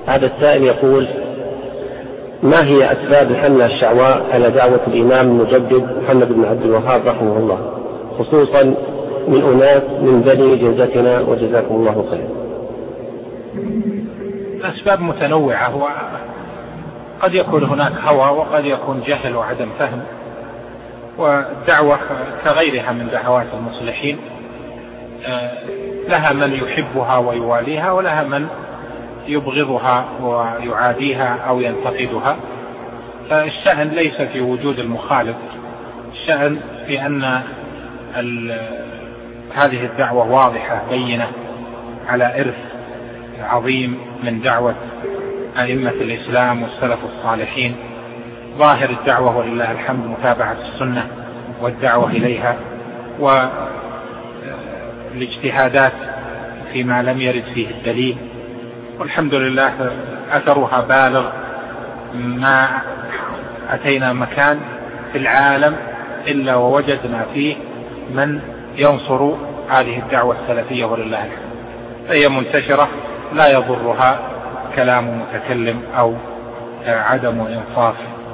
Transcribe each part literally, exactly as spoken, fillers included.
هذا السائل يقول: ما هي أسباب الحملة الشعواء على دعوة الإمام المجدد محمد بن عبد الوهاب رحمه الله، خصوصا من أناس من بني جلدتنا وجزاكم الله خير؟ الأسباب متنوعة، وقد يكون هناك هوى وقد يكون جهل وعدم فهم، والدعوة كغيرها من دعوات المصلحين لها من يحبها ويواليها، ولها من يبغضها ويعاديها أو ينتقدها. فالشأن ليس في وجود المخالف، الشأن في أن هذه الدعوة واضحة بينة على إرث عظيم من دعوة أئمة الإسلام والسلف الصالحين. ظاهر الدعوة ولله الحمد متابعة السنة والدعوة إليها، والاجتهادات فيما لم يرد فيه الدليل، والحمد لله أثرها بالغ. ما أتينا مكان في العالم إلا ووجدنا فيه من ينصر هذه الدعوة السلفية ولله الحمد. هي منتشرة لا يضرها كلام متكلم أو عدم إنصاف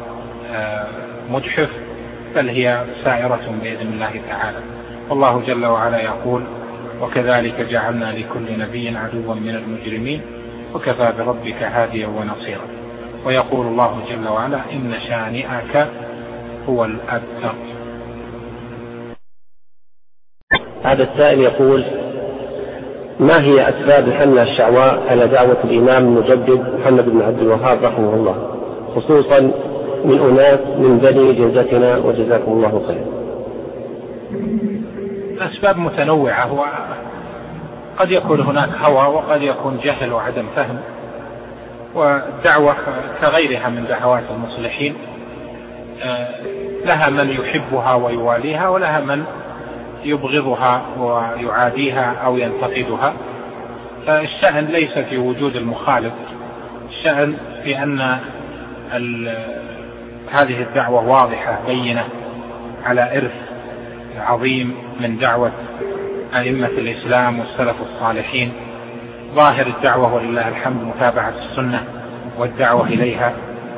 مجحف، بل هي سائرة بإذن الله تعالى. والله جل وعلا يقول: وكذلك جعلنا لكل نبي عدوا من المجرمين وكفى بربك هاديا ونصيرا. ويقول الله جل وعلا: إن شانئك هو الأبتر. هذا السائل يقول: ما هي أسباب الحملة الشعواء على دعوة الإمام المجدد محمد بن عبد الوهاب رحمه الله، خصوصا من أناس من بني جلدتنا وجزاكم الله خير؟ الأسباب متنوعة، وقد يكون هناك هوى وقد يكون جهل وعدم فهم، والدعوة كغيرها من دعوات المصلحين لها من يحبها ويواليها، ولها من يبغضها ويعاديها أو ينتقدها. فالشأن ليس في وجود المخالف، الشأن في أن هذه الدعوة واضحة بينة على إرث عظيم من دعوة أئمة الإسلام والسلف الصالحين. ظاهر الدعوة ولله الحمد متابعة السنة والدعوة إليها،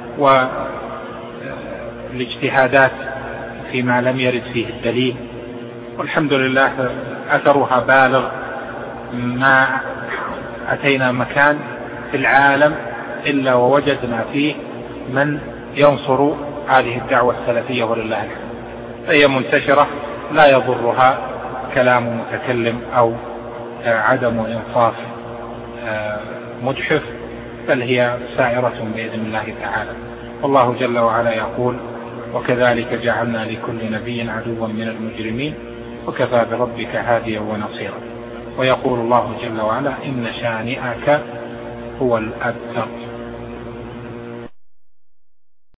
والاجتهادات فيما لم يرد فيه الدليل، والحمد لله أثرها بالغ. ما أتينا مكان في العالم إلا ووجدنا فيه من ينصر هذه الدعوة السلفية ولله الحمد. هي منتشرة لا يضرها كلام متكلم أو عدم إنصاف مجحف، بل هي سائرة بإذن الله تعالى. والله جل وعلا يقول: وكذلك جعلنا لكل نبي عدوا من المجرمين وكفى بربك هاديا ونصيرا. ويقول الله جل وعلا: إن شانئك هو الأبتر.